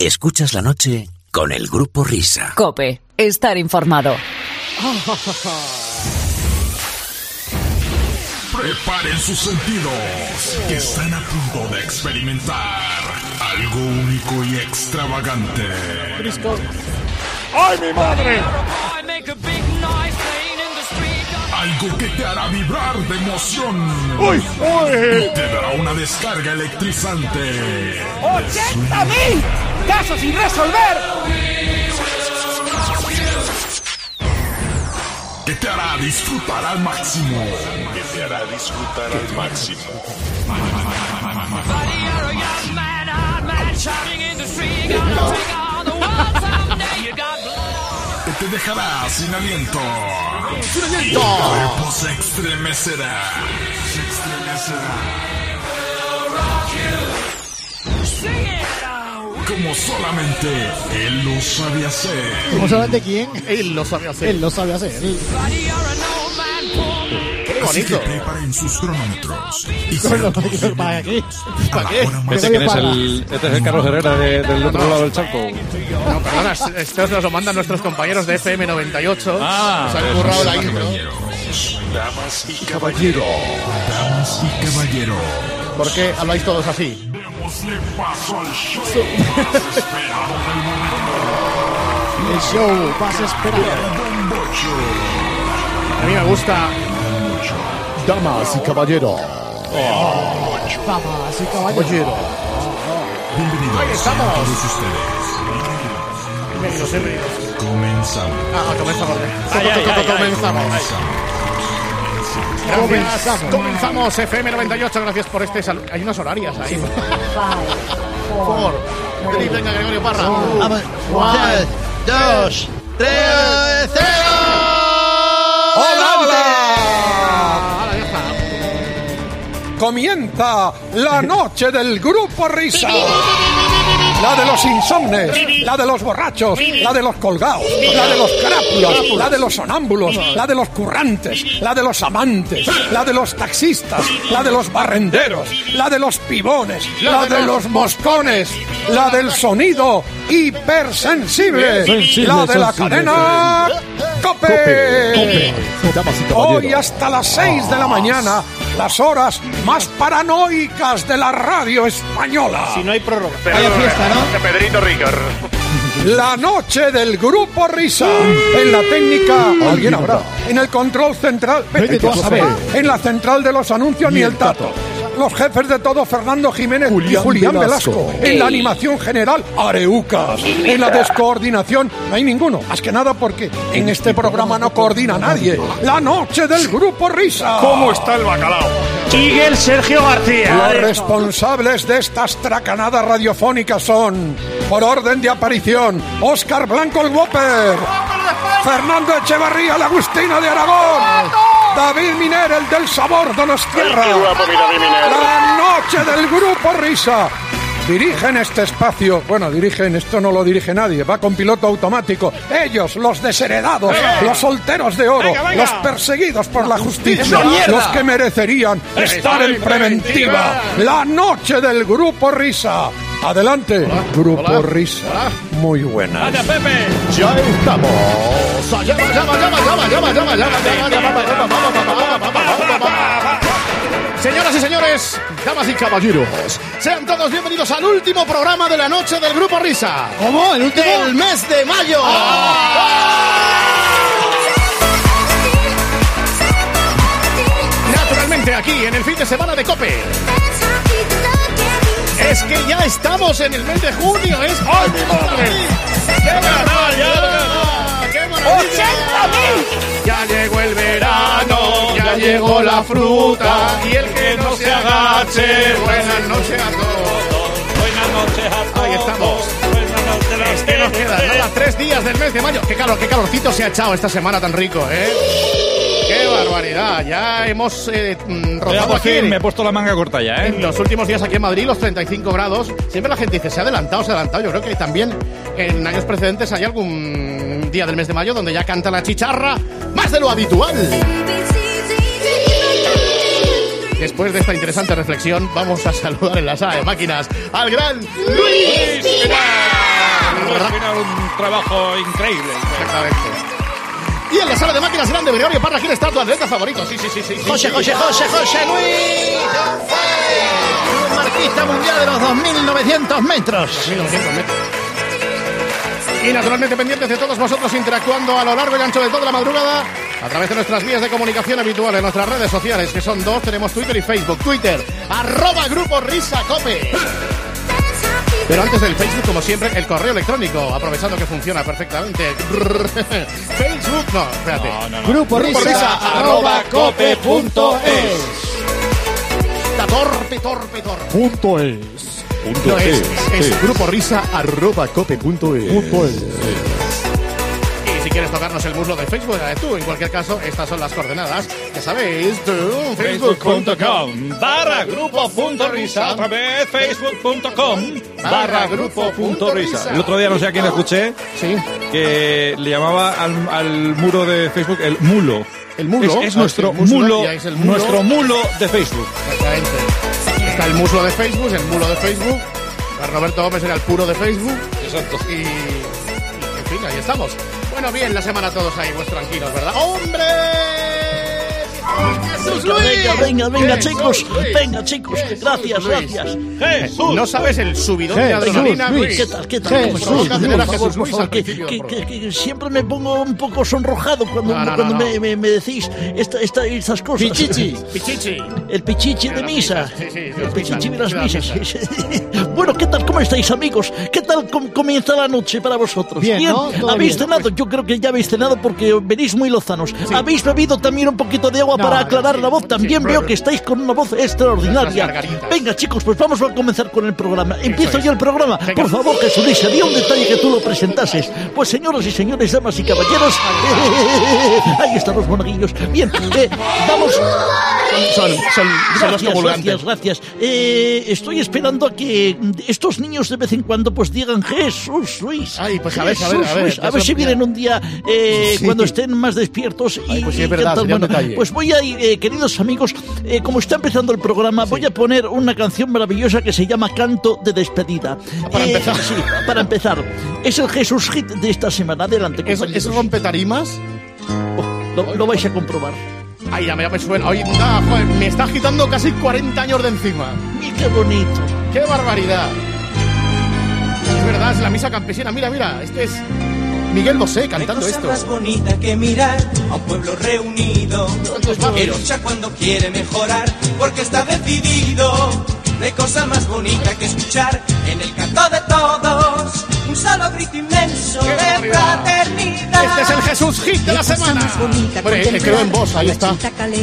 Escuchas la noche con el Grupo Risa. COPE. Estar informado. Preparen sus sentidos, que están a punto de experimentar algo único y extravagante. ¡Ay, mi madre! Algo que te hará vibrar de emoción. ¡Uy, uy! Y te dará una descarga electrizante. ¡80.000 casos sin resolver! Que te hará disfrutar al máximo. Que te dejará sin aliento. Tu cuerpo se estremecerá. Como solamente él lo sabe hacer. ¿Cómo solamente quién? Él lo sabe hacer. Él lo sabe hacer. ¡Qué Así que bonito! preparen sus cronómetros. Y ¿Para qué? a la hora más. ¿Este quién es este es el Carlos Herrera del otro lado del charco? No, perdona, esto nos lo mandan nuestros compañeros de FM 98. Ah, Nos han currado la intro. Damas y caballeros. Damas y caballeros. ¿Por qué habláis todos así? Démosle paso al show. Esperado del momento. El show más esperado. Bombocho. A mí me gusta. Damas y caballeros. Damas y caballeros. Bienvenidos Ahí estamos. a todos ustedes. Bienvenidos. Comenzamos. Comenzamos. Gracias. Comenzamos FM 98. Gracias por este saludo. Hay unas horarias ahí. Por favor. Venga, Gregorio Parra. 2, 3, 0. ¡Hola! Comienza la noche del Grupo Risa. La de los insomnes, la de los borrachos, la de los colgados, la de los crápulos, la de los sonámbulos, la de los currantes, la de los amantes, la de los taxistas, la de los barrenderos, la de los pibones, la de los moscones, la del sonido hipersensible, la de la cadena COPE. Hoy hasta las 6 de la mañana, las horas más paranoicas de la radio española. Si no hay prórroga. Vaya fiesta, ¿no? De Pedrito Ricard. La noche del Grupo Risa. En la técnica, alguien habrá. En el control central, Vete tú a saber. en la central de los anuncios, ni el tato. Los jefes de todo, Fernando Jiménez y Julián Velasco. En la animación general, Areucas. En la descoordinación, no hay ninguno. Más que nada porque en este programa no coordina nadie. La noche del Grupo Risa. ¿Cómo está el bacalao? Miguel Sergio García. Los responsables de estas tracanadas radiofónicas son, por orden de aparición, Óscar Blanco el Whopper, Fernando Echevarría, la Agustina de Aragón, David Miner, el del sabor Donostierra. La noche del Grupo Risa. Dirigen este espacio, dirigen, esto no lo dirige nadie, va con piloto automático. Ellos, los desheredados, los solteros de oro, los perseguidos por la justicia, los que merecerían estar en preventiva. La noche del Grupo Risa. Adelante, Grupo Risa. Muy buena. ¡Vaya, Pepe! ¡Ya estamos! Señoras y señores, damas y caballeros, sean todos bienvenidos al último programa de la noche del Grupo Risa. ¿Cómo? ¿El último? ¡Del mes de mayo! Naturalmente aquí, en el fin de semana de COPE. Es que ya estamos en el mes de junio, es... ¡Ay, mi madre! ¡Qué maravilla! ¡Qué maravilla! ¡80.000! Ya llegó el verano, ya llegó la fruta, y el que no se agache, buenas noches a todos. Buenas noches a todos. Ahí estamos. Buenas noches. Es que nos quedan nada, 3 días del mes de mayo. Qué calorcito se ha echado esta semana tan rico, ¿eh? ¡Qué barbaridad! Ya hemos rozado aquí. Me he puesto la manga corta ya, ¿eh? En los últimos días aquí en Madrid, los 35 grados. Siempre la gente dice, se ha adelantado. Yo creo que también en años precedentes hay algún día del mes de mayo donde ya canta la chicharra más de lo habitual. Después de esta interesante reflexión, vamos a saludar en la sala de máquinas al gran Luis Vidal. ¿verdad? Al final un trabajo increíble. Exactamente. Y en la sala de máquinas grande, Gregorio Parra, ¿quién está tu atleta favorito? Sí. José Luis. Un marquista mundial de los 2.900 metros. 1900 metros. Y naturalmente pendientes de todos vosotros interactuando a lo largo y ancho de toda la madrugada a través de nuestras vías de comunicación habituales, nuestras redes sociales, que son dos, tenemos Twitter y Facebook. Twitter, @Grupo Risa Cope. Pero antes del Facebook, como siempre, el correo electrónico, aprovechando que funciona perfectamente. Facebook, no, espérate. Grupo Risa, @cope.es. Está torpe. .es. No es gruporisa@cope.es. Y si quieres tocarnos el muslo de Facebook, tú, en cualquier caso, estas son las coordenadas. Ya sabéis, facebook.com/grupo.risa. Otra vez, facebook.com/grupo.risa. El otro día no sé a quién escuché que le llamaba al muro de Facebook el mulo. El mulo. Es nuestro mulo, nuestro mulo de Facebook. Exactamente. Está el muslo de Facebook, el mulo de Facebook. Roberto Gómez era el puro de Facebook. Exacto. Y en fin, ahí estamos. Bueno, bien, la semana todos ahí, pues tranquilos, ¿verdad? ¡Hombre! ¡Jesús Luis! Venga, chicos. Venga, chicos. Gracias. No sabes el subidón de adrenalina, Luis. ¿Qué tal? ¿Cómo Jesús estás? Luis, Por favor, al principio del programa. que siempre me pongo un poco sonrojado cuando No. me decís estas cosas. Pichichi. El pichichi de misa. Sí, El pichichi de las misas. Bueno, ¿qué tal? ¿Cómo estáis, amigos? ¿Qué tal comienza la noche para vosotros? Bien, ¿no? Todo ¿Habéis bien. cenado? Yo creo que ya habéis cenado porque venís muy lozanos. ¿Habéis bebido también un poquito de agua para aclarar la voz? También veo que estáis con una voz extraordinaria. gargaritas. Venga, chicos, pues vamos a comenzar con el programa. Empiezo es. yo el programa. Venga. Por favor, Jesús Luis, había un detalle que tú lo presentases. Pues señoras y señores, damas y caballeros, ahí están los monaguillos. Bien, vamos. Son los comulgantes. Gracias. Estoy esperando a que estos niños de vez en cuando pues digan Jesús Luis. Ay, pues a ver. A ver si vienen un día cuando estén más despiertos. Ay, pues sí, es y verdad, cantan. sería un Bueno, detalle. pues voy a ir, queridos amigos, como está empezando el programa, voy a poner una canción maravillosa que se llama Canto de Despedida. Para empezar. Sí, para empezar. Es el Jesús Hit de esta semana. Adelante, compañeros. ¿Es rompetarimas? Lo vais a comprobar. Ay, ya me suena. Oye, joder, me está agitando casi 40 años de encima. Mira qué bonito. ¡Qué barbaridad! Es verdad, es la misa campesina. Mira, este es Miguel Bosé cantando esto. Más bonita que mirar a un pueblo reunido que lucha cuando quiere mejorar porque está decidido. No hay cosa más bonita que escuchar en el canto de todos un solo grito inmenso de fraternidad. Este es el Jesús Hit de la semana. Bueno, creo en voz, ahí está.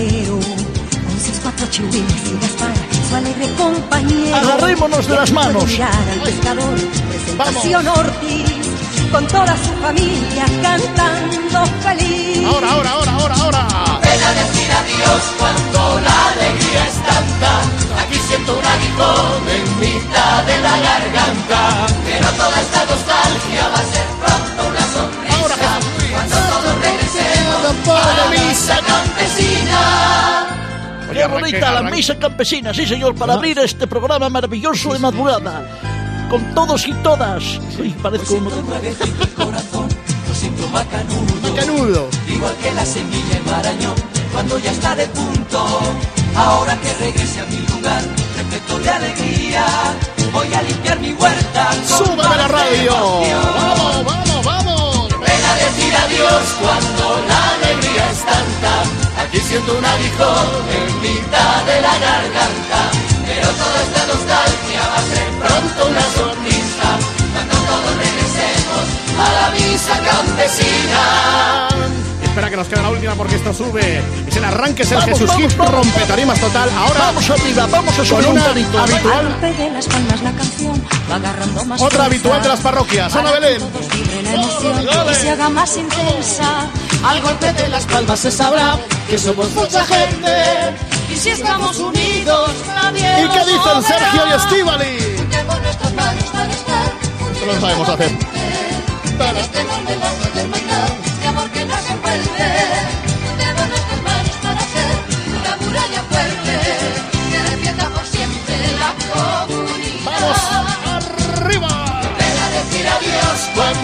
Agarrémonos de las manos. Vamos. Con toda su familia cantando feliz. Ahora. Ven a decir adiós cuando la alegría es tanta. Aquí siento un aguijón en mitad de la garganta. Pero toda esta nostalgia va a ser pronto una sonrisa. Cuando todos regresemos a la misa campesina. Qué bonita la misa campesina, sí señor, para abrir este programa maravilloso de madrugada. Con todos y todas. Sí, parezco uno de el corazón, lo siento macanudo. Igual que la semilla en Marañón, cuando ya está de punto. Ahora que regrese a mi lugar, repleto de alegría, voy a limpiar mi huerta. ¡Súbeme la radio! ¡Vamos! Ven a decir adiós cuando la alegría es tanta. Aquí siento un aguijón en mitad de la garganta. Pero toda esta nostalgia va a ser pronto una sonrisa cuando todos regresemos a la misa campesina. Espera que nos queda la última porque esto sube. Es el arranque, es el Vamos, Jesús Hit vamos. rompetarimas total. Ahora Vamos arriba, vamos a con subir un una tonito. habitual, De las palmas la canción va agarrando más otra fuerza. habitual de las parroquias. Ana Belén. Todos vibren la emoción y se haga más intensa. Al golpe de las palmas se sabrá que somos mucha gente. Y si estamos unidos, nadie ¿Y qué dicen Sergio y Estíbali? Juntemos nuestras manos para estar. Esto no lo sabemos hacer. Estemos de lazo de hermandad, de amor que nos envuelve. Juntemos nuestras manos para hacer una muralla fuerte que defienda por siempre la comunidad. ¡Vamos! ¡Arriba! Ven a decir adiós cuando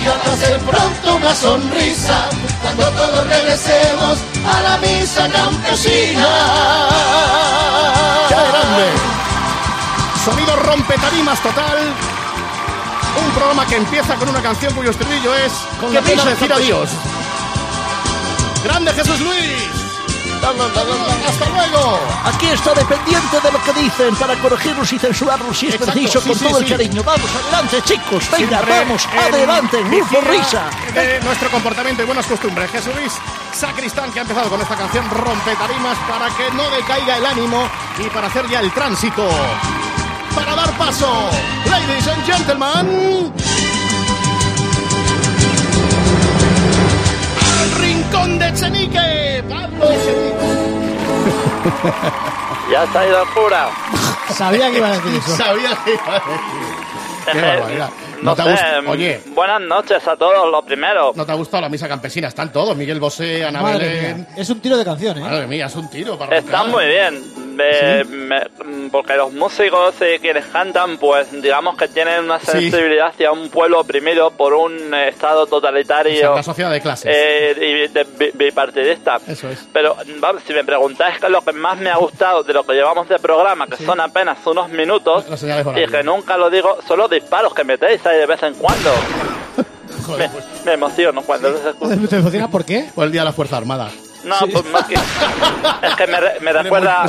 nostalgia va a ser pronto una sonrisa cuando todos regresemos a la misa campesina. ¡Qué grande! Sonido rompetarimas total. Un programa que empieza con una canción cuyo estribillo es ¿qué piensa decir adiós? ¡Grande Jesús Luis! ¡Hasta luego! Aquí está dependiente de lo que dicen para corregirnos y censurarnos si es preciso, con todo el cariño. Vamos adelante, chicos, venga, vamos adelante, Grupo Risa. De nuestro comportamiento y buenas costumbres, Jesús Luis Sacristán, que ha empezado con esta canción rompetarimas para que no decaiga el ánimo y para hacer ya el tránsito. Para dar paso, ladies and gentlemen, al rincón de Echenique, Pablo Echenique. Ya se ha ido el cura. Sabía que iba a decir eso. Sabía que iba a decir. Qué barbaridad. No sé, oye. Buenas noches a todos, lo primero. ¿No te ha gustado la misa campesina? Están todos, Miguel Bosé, Ana Belén. Es un tiro de canción, ¿eh? Madre mía, es un tiro para Está muy bien. Porque los músicos y quienes cantan, pues digamos que tienen una sensibilidad hacia un pueblo oprimido por un estado totalitario. O sea, una sociedad de clases. Y bipartidista. Eso es. Pero vamos, si me preguntáis qué es lo que más me ha gustado de lo que llevamos de programa, que son apenas unos minutos, y que nunca lo digo, son los disparos que metéis ahí de vez en cuando. Joder, me emociono cuando... ¿Te emocionas por qué? Por el Día de la Fuerza Armada. No, pues más que... Es que me recuerda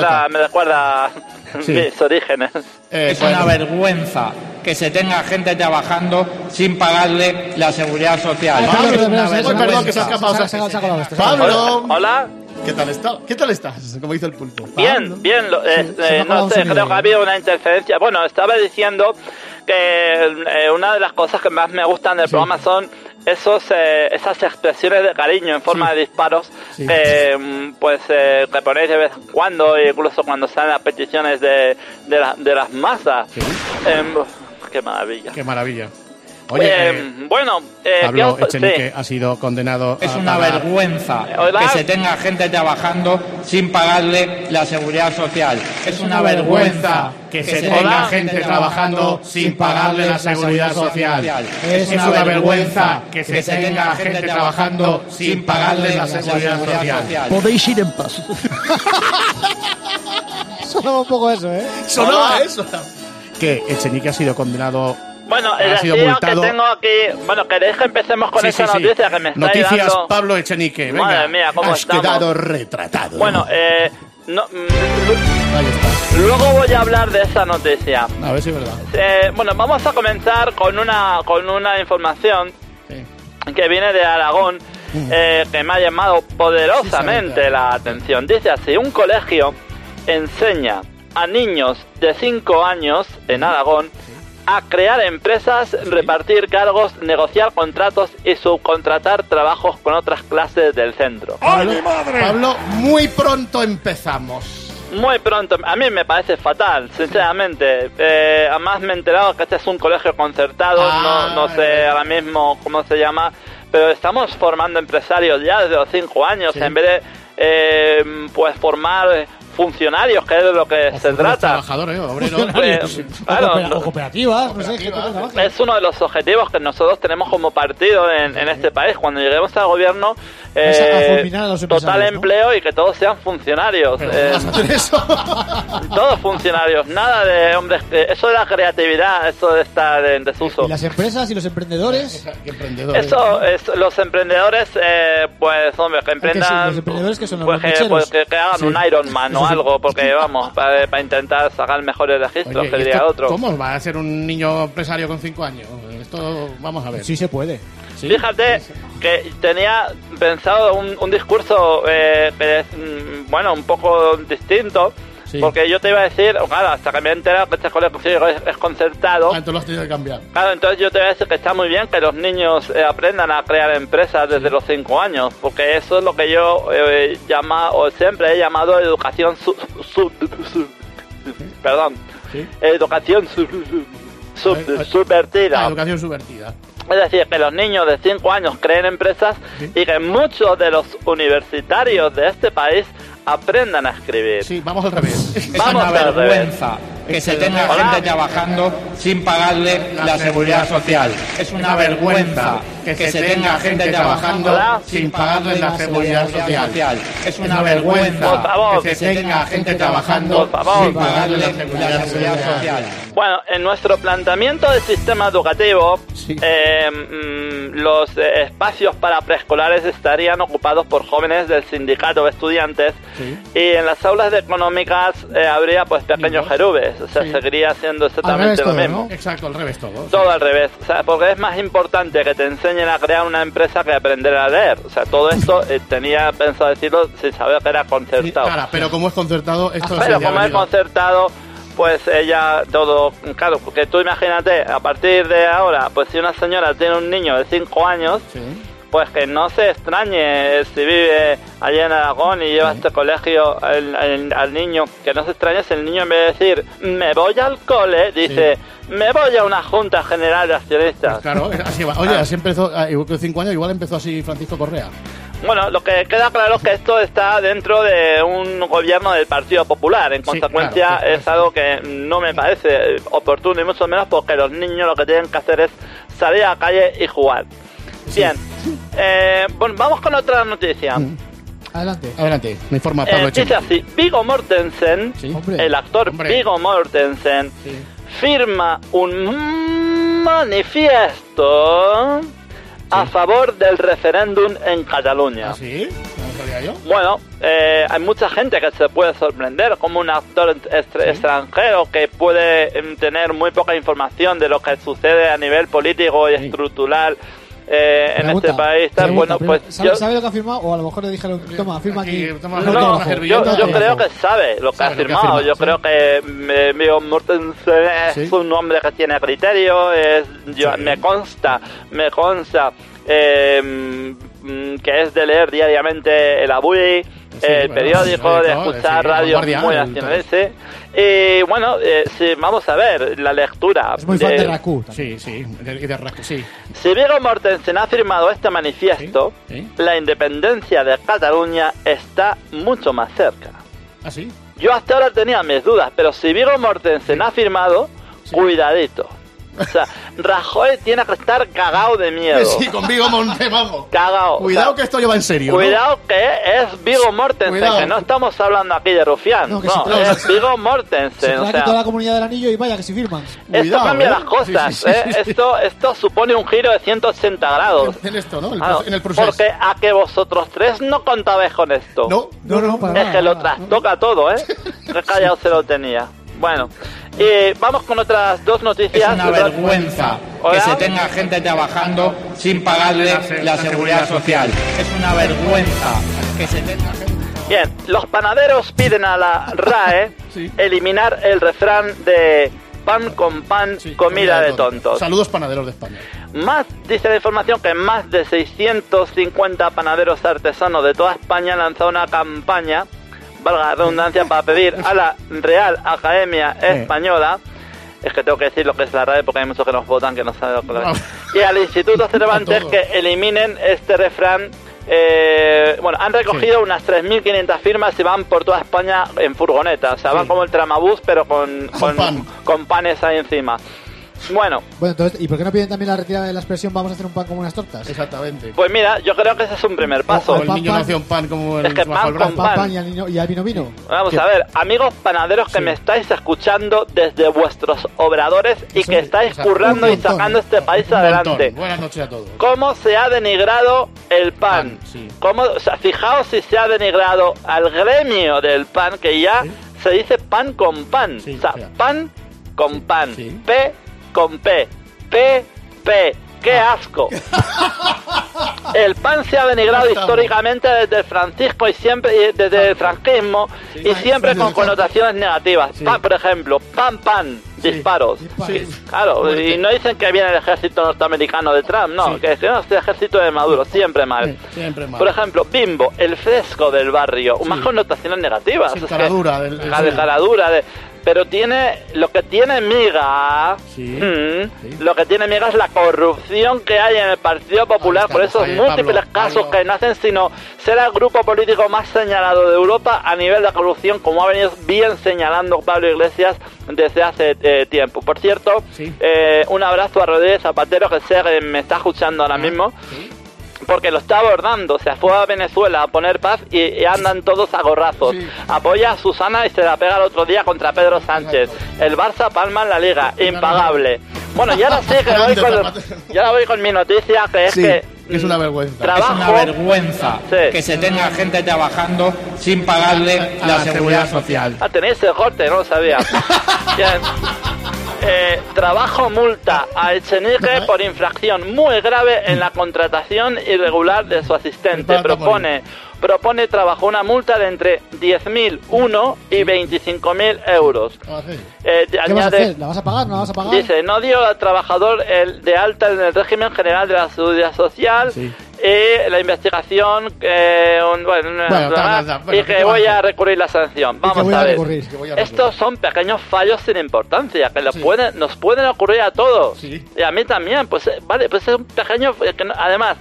mis orígenes. Es una vergüenza que se tenga gente trabajando sin pagarle la seguridad social. Perdón, que se ha escapado. Pablo. Hola. ¿Qué tal estás? ¿Qué tal estás? Como dice el pulpo. Bien, bien. No sé, creo que ha habido una interferencia. Bueno, estaba diciendo que una de las cosas que más me gustan del programa son esas expresiones de cariño en forma de disparos que que ponéis de vez en cuando, incluso cuando salen las peticiones de las masas. Qué maravilla. Qué maravilla. Oye, Pablo Echenique ha sido condenado a... Es una vergüenza que se tenga gente trabajando sin pagarle la seguridad social. Es una vergüenza que se tenga gente trabajando sin pagarle la seguridad social. Es una vergüenza que se tenga gente trabajando sin pagarle la seguridad social. Podéis ir en paz. Sonaba un poco eso, ¿eh? Sonaba eso. Que Echenique ha sido condenado... Bueno, el destino que tengo aquí... Bueno, ¿queréis que empecemos con esa noticia que me estáis Noticias dando? Pablo Echenique, venga. Madre mía, ¿cómo has estamos? quedado retratado. Bueno, Ahí está. luego voy a hablar de esa noticia. A ver si es verdad. Bueno, vamos a comenzar con una información que viene de Aragón, que me ha llamado poderosamente la atención. Dice así: un colegio enseña a niños de 5 años en Aragón a crear empresas, repartir cargos, negociar contratos y subcontratar trabajos con otras clases del centro. ¡Ay, mi madre! Pablo, muy pronto empezamos. Muy pronto. A mí me parece fatal, sinceramente. Además me he enterado que este es un colegio concertado, no sé ahora mismo cómo se llama, pero estamos formando empresarios ya desde los 5 años, en vez de formar funcionarios, que es de lo que se trata. Trabajadores, obreros. Claro, o cooperativas, no sé. Es uno de los objetivos que nosotros tenemos como partido en este país. Cuando lleguemos al gobierno, total empleo y que todos sean funcionarios. ¿Vas a hacer eso? Todos funcionarios, nada de hombres. Eso de la creatividad, eso de estar en desuso. ¿Y las empresas y los emprendedores? Eso es, los emprendedores, pues hombre, que emprendan, los emprendedores que son los que hagan un Ironman o algo, porque vamos, para intentar sacar mejores registros. Oye, que diría otro. ¿Cómo va a ser un niño empresario con 5 años? Esto, vamos a ver. Sí se puede. ¿Sí? Fíjate que tenía pensado un discurso que es, un poco distinto. Sí. Porque yo te iba a decir, claro, hasta que me he enterado que este colegio es concertado. Entonces lo has tenido que cambiar. Claro, entonces yo te voy a decir que está muy bien que los niños aprendan a crear empresas desde los 5 años, porque eso es lo que yo siempre he llamado educación educación subvertida. Educación subvertida. Es decir, que los niños de 5 años creen empresas y que muchos de los universitarios de este país aprendan a escribir. Sí, vamos al revés. Es una vergüenza que se tenga gente trabajando sin pagarle la seguridad social. Es una vergüenza que se tenga gente trabajando sin pagarle la seguridad social. Es una vergüenza que se tenga gente trabajando sin pagarle la seguridad social. Bueno, en nuestro planteamiento del sistema educativo, los espacios para preescolares estarían ocupados por jóvenes del sindicato de estudiantes, y en las aulas de económicas habría pues pequeños jerubes, o sea, seguiría siendo exactamente lo mismo. ¿no? Exacto, al revés todo. Todo al revés, o sea, porque es más importante que te enseñen a crear una empresa que aprender a leer. O sea, todo esto tenía pensado decirlo sin saber que era concertado. Claro, pero como es concertado, esto pero como es concertado, pues ella todo, claro, porque tú imagínate, a partir de ahora, pues si una señora tiene un niño de 5 años, pues que no se extrañe si vive allí en Aragón y lleva a este colegio al niño, que no se extrañe si el niño en vez de decir me voy al cole, dice me voy a una junta general de accionistas. Pues claro, así va. Oye, así empezó, con 5 años igual empezó así Francisco Correa. Bueno, lo que queda claro es que esto está dentro de un gobierno del Partido Popular. En consecuencia, claro, es algo que no me parece oportuno, y mucho menos porque los niños lo que tienen que hacer es salir a la calle y jugar. Bien, bueno, vamos con otra noticia. Adelante, me informa Pablo Echenique. Dice así, Viggo Mortensen, el actor Viggo Mortensen, firma un manifiesto a favor del referéndum en Cataluña. ¿Ah, sí? ¿No sabía yo? Bueno, hay mucha gente que se puede sorprender, como un actor extranjero que puede tener muy poca información de lo que sucede a nivel político y estructural en este país. Bueno, pues ¿sabe lo que ha firmado? O a lo mejor le dijeron, toma, firma aquí. Yo creo que sabe lo que ha firmado. Yo creo que Viggo Mortensen es un hombre que tiene criterio. Me consta que es de leer diariamente el Avui, el periódico, de escuchar radio muy nacionales. Y bueno, vamos a ver la lectura. Es muy fan de Raku. Sí, de Raku, sí. Si Viggo Mortensen ha firmado este manifiesto, la independencia de Cataluña está mucho más cerca. ¿Ah, sí? Yo hasta ahora tenía mis dudas, pero si Viggo Mortensen ha firmado, cuidadito. O sea, Rajoy tiene que estar cagado de miedo. Sí, con Viggo Mortensen, vamos. Cagado. Cuidado, que esto lleva en serio. Cuidado, ¿no? Que es Viggo Mortensen, que no estamos hablando aquí de rufián. No, es Viggo Mortensen. Se toda la comunidad del anillo y vaya que si firman. Esto cambia las cosas. Sí. Esto supone un giro de 180 grados. En esto, ¿no? En el proceso. Porque a que vosotros tres no contabais con esto. No, para nada. Es que lo trastoca todo, ¿eh? Qué callado se lo tenía. Bueno, vamos con otras dos noticias. Es una vergüenza que se tenga gente trabajando sin pagarle la seguridad social. Es una vergüenza que se tenga gente... Bien, los panaderos piden a la RAE eliminar el refrán de pan con pan, comida de tontos. Saludos, panaderos de España. Dice la información que más de 650 panaderos artesanos de toda España han lanzado una campaña, valga la redundancia, para pedir a la Real Academia Española, es que tengo que decir lo que es la RAE porque hay muchos que nos votan que no saben lo que es, y al Instituto Cervantes que eliminen este refrán. Bueno, han recogido unas 3.500 firmas y van por toda España en furgoneta, o sea, van como el tramabús pero con panes ahí encima. Bueno, entonces, ¿y por qué no piden también la retirada de la expresión vamos a hacer un pan como unas tortas? Exactamente. Pues mira, yo creo que ese es un primer paso. O el niño no hace un pan como el... Es que pan con pan. Y al vino. Vamos a ver, amigos panaderos que me estáis escuchando desde vuestros obradores y que estáis currando y sacando este país adelante. Buenas noches a todos. ¿Cómo se ha denigrado el pan? O sea, fijaos si se ha denigrado al gremio del pan, que ya se dice pan con pan. O sea, pan con pan. P con P. ¡Qué asco! El pan se ha denigrado históricamente desde el franquismo y siempre desde el franquismo y siempre con connotaciones negativas. Pan, por ejemplo, pan, disparos. Claro, y no dicen que viene el ejército norteamericano de Trump, no, que es el ejército de Maduro, siempre mal. Por ejemplo, Bimbo, el fresco del barrio, más connotaciones negativas. Caradura. pero tiene lo que tiene miga. Lo que tiene miga es la corrupción que hay en el Partido Popular por esos múltiples casos que nacen, sino ser el grupo político más señalado de Europa a nivel de corrupción, como ha venido bien señalando Pablo Iglesias desde hace tiempo. Por cierto, un abrazo a Rodríguez Zapatero, que sé que me está escuchando ahora mismo. Porque lo está abordando, se fue a Venezuela a poner paz y andan todos a gorrazos. Apoya a Susana y se la pega el otro día contra Pedro Sánchez. El Barça palma en la Liga, impagable. Bueno, y ahora sí que voy con mi noticia, que es que es una vergüenza. Es una vergüenza que se tenga gente trabajando sin pagarle la seguridad social. Tenéis el corte, no lo sabía. Bien. Trabajo multa a Echenique por infracción muy grave en la contratación irregular de su asistente. Propone trabajo una multa de entre 10.001 y 25.000 euros. ¿Qué vas a hacer? ¿La vas a pagar? ¿No la vas a pagar? Dice, no dio al trabajador de alta en el régimen general de la seguridad social. Y la investigación y que voy a recurrir la sanción. Vamos a ver. Estos son pequeños fallos sin importancia que nos pueden ocurrir a todos. Y a mí también. Pues vale, pues es un pequeño. Además,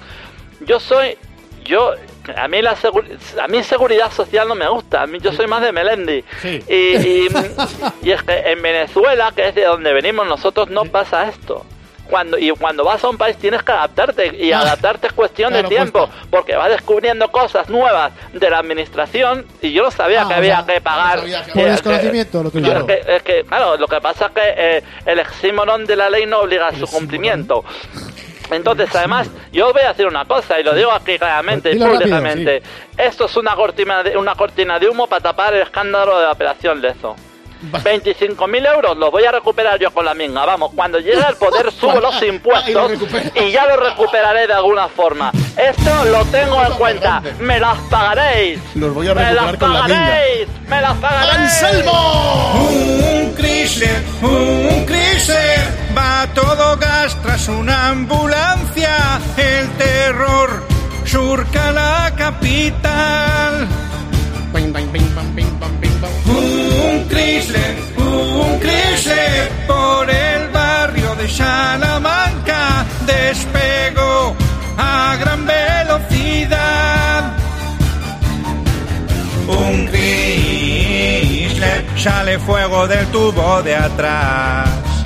a mí seguridad social no me gusta. Yo soy más de Melendi. Y es que en Venezuela, que es de donde venimos nosotros, no pasa esto. Cuando vas a un país tienes que adaptarte, y adaptarte es cuestión de tiempo, porque vas descubriendo cosas nuevas de la administración, y yo no sabía que había que pagar. Por desconocimiento, lo tuyo. Es que, claro, lo que pasa es que el oxímoron de la ley no obliga a su cumplimiento. Entonces, además, yo voy a decir una cosa, y lo digo aquí claramente y públicamente. Esto es una cortina de humo para tapar el escándalo de la Operación Lezo. 25.000 euros los voy a recuperar yo con la minga. Vamos, cuando llegue al poder subo los impuestos y ya los recuperaré de alguna forma. Esto lo tengo en cuenta. Me las pagaréis. Los voy a recuperar con la minga. Me las pagaréis. ¡Anselmo! Un Chrysler, va a todo gas tras una ambulancia. El terror surca la capital. Un Chrysler por el barrio de Salamanca despegó a gran velocidad. Un Chrysler sale fuego del tubo de atrás.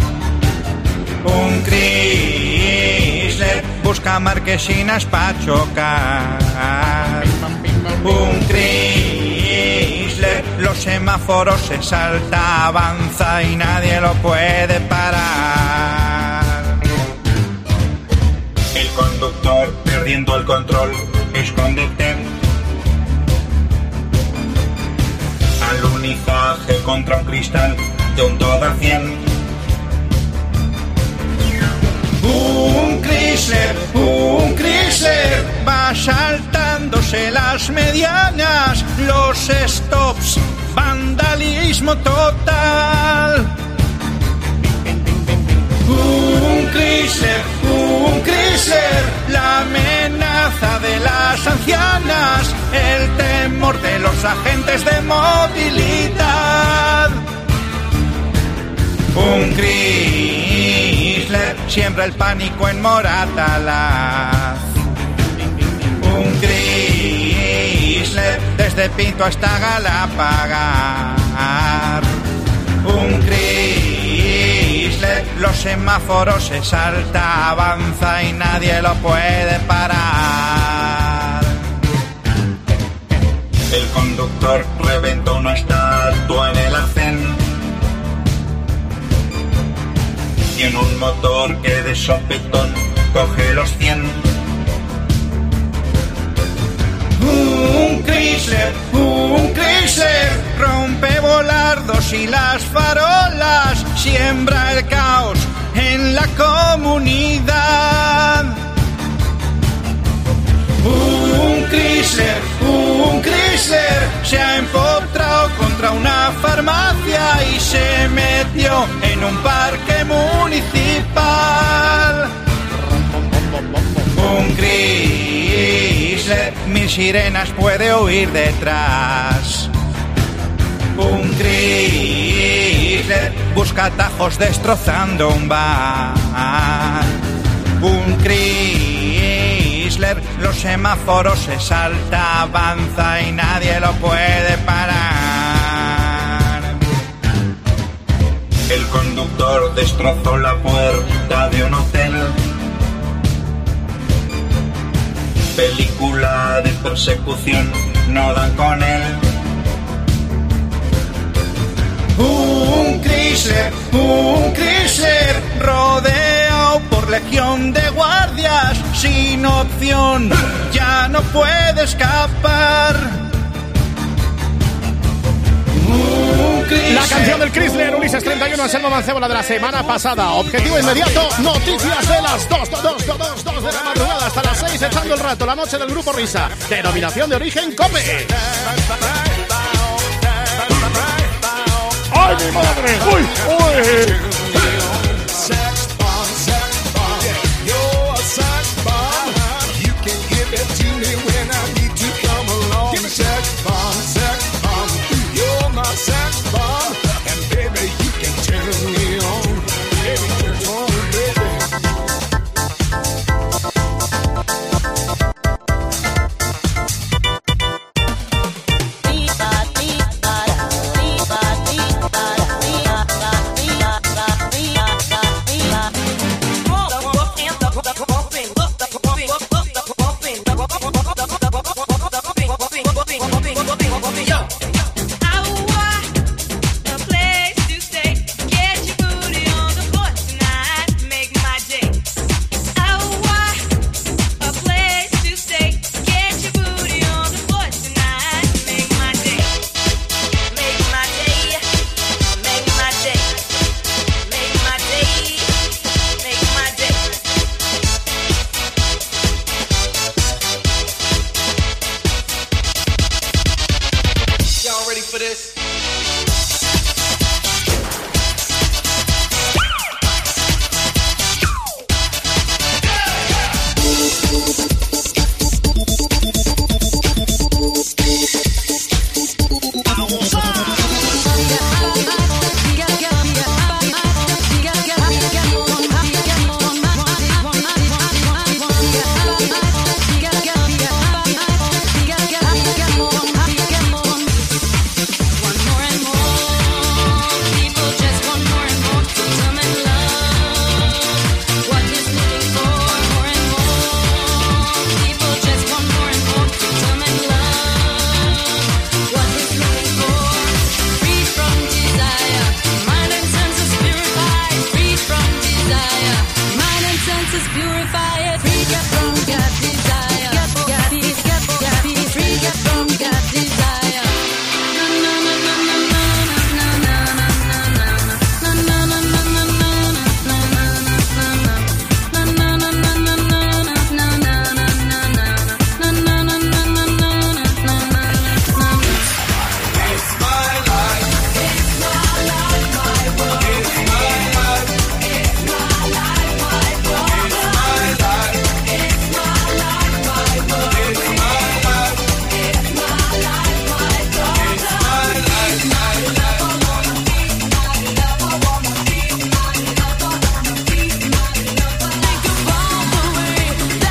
Un Chrysler busca marquesinas para chocar. Un Chrysler, los semáforos se salta, avanza y nadie lo puede parar. El conductor perdiendo el control, escóndete. Alunizaje contra un cristal de un todo a 100. Un Chrysler va saltándose las medianas, los stops, vandalismo total. Un Chrysler, la amenaza de las ancianas, el temor de los agentes de movilidad. Un Chrysler siembra el pánico en Moratalaz. Un Chrysler desde Pinto hasta Galapagar. Un Chrysler, los semáforos se salta, avanza y nadie lo puede parar. El conductor reventó una estatua en el arcén. Tiene un motor que de sopetón coge los 100. Un Chrysler rompe volardos y las farolas, siembra el caos en la comunidad. Un Chrysler se ha empotrado contra una farmacia y se metió en un parque municipal. Un Chrysler, 1000 sirenas puede oír detrás. Un Chrysler busca atajos destrozando un bar. Un Chrysler, los semáforos se salta, avanza y nadie lo puede parar. El conductor destrozó la puerta de un hotel. Película de persecución, no dan con él. Un Chrysler, rodeado por legión de guardias, sin opción, ya no puede escapar. La canción del Chrysler, Ulises 31, Anselmo Mancebo, la de la semana pasada. Objetivo inmediato, noticias de las 2 de la madrugada hasta las 6, echando el rato, la noche del Grupo Risa. Denominación de origen COPE. ¡Ay, mi madre! ¡Uy! ¡Uy!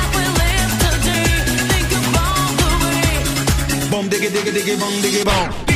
diggy, diggy, diggy, bong, diggy, bong.